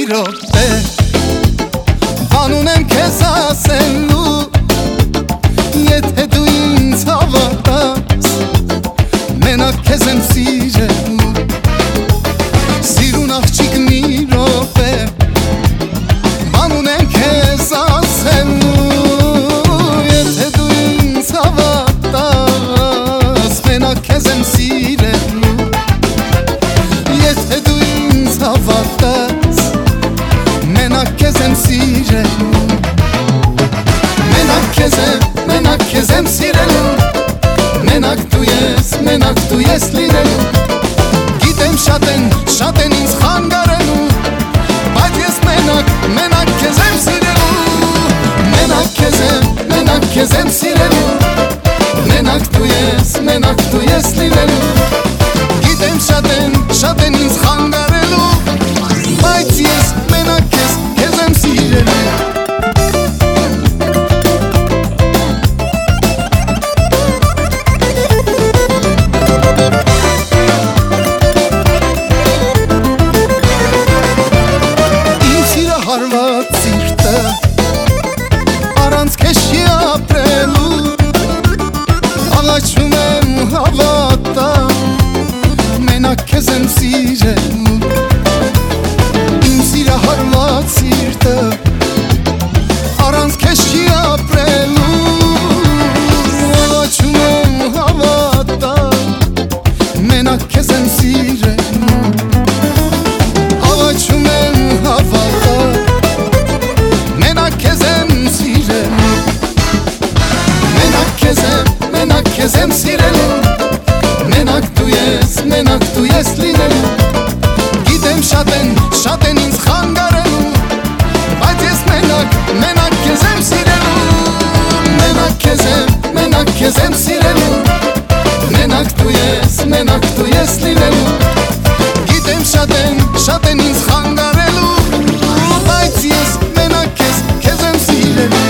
րոպե Բան ունեմ քեզ ասելու Եթե դու ինձ հավատաս Մենակ քեզ եմ սիրելու Սիրուն աղջիկ մի րոպե Բան ունեմ քեզ ասելու Եթե դու ինձ հավատաս Մենակ քեզ եմ սիրելու Եթե դու ինձ հավատաս Մենակ քեզ եմ սիրելու Մենակ քեզ եմ սիրելու Մենակ դու ես լինելու Գիտեմ շատ են ինձ խանգարելու Բայց ես մենակ քեզ եմ սիրելու Մենակ քեզ եմ սիրելու Մենակ դու ես լինելու Գիտեմ շատ են ինձ խանգարելու Բայց ես մենակ քեզ եմ սիրելու Հարված սիրտը առանց քեզ չի ապրելու Աղաչում եմ հավատա մենակ քեզ եմ սիրելու Իմ սիրահարված սիրտը առանց քեզ չի ապրելու Աղաչում եմ հավատա մենակ քեզ եմ սիրելու Աղաչում եմ հավատա Մենակ քեզ եմ սիրելու Մենակ քեզ եմ սիրելու Մենակ դու ես լինելու Գիտեմ շատ են ինձ խանգարելու Բայց ես մենակ քեզ եմ սիրելու Մենակ քեզ եմ սիրելու Մենակ դու ես լինելու Գիտեմ շատ են ինձ խանգարելու Բայց ես մենակ քեզ եմ սիրելու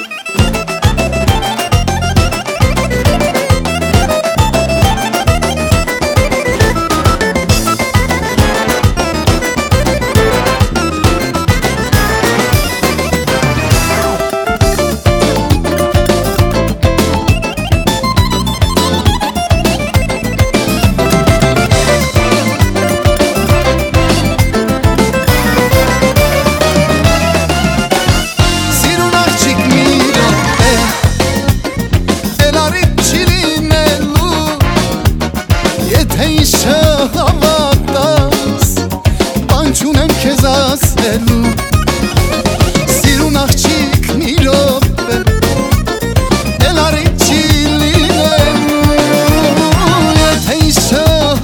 Եթե իշը հավատաս Բան չունեմ քեզ ասելու Սիրուն աղջիկ մի րոպե Էլ առիթ չի լինելու Եթե իշը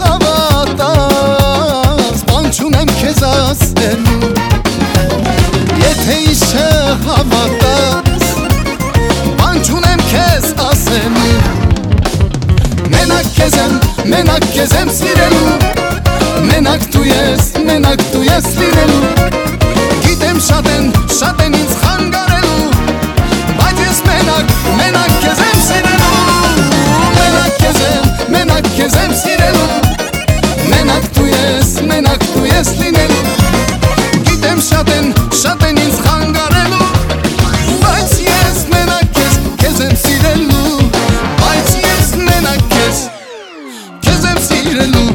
հավատաս Բան չունեմ քեզ ասելու Եթե իշը հավատաս Բան չունեմ քեզ ասելու Մենակ քեզ եմ սիրելու Մենակ դու ես լինելու Գիտեմ շատ են ինձ խանգարելու Բայց ես մենակ քեզ եմ սիրելու Մենակ քեզ եմ սիրելու Մենակ դու ես լինելու Գիտեմ շատ են ինձ խանգարելու Բայց ես մենակ քեզ եմ սիրելու Բայց ես մենակ քեզ եմ սիրելու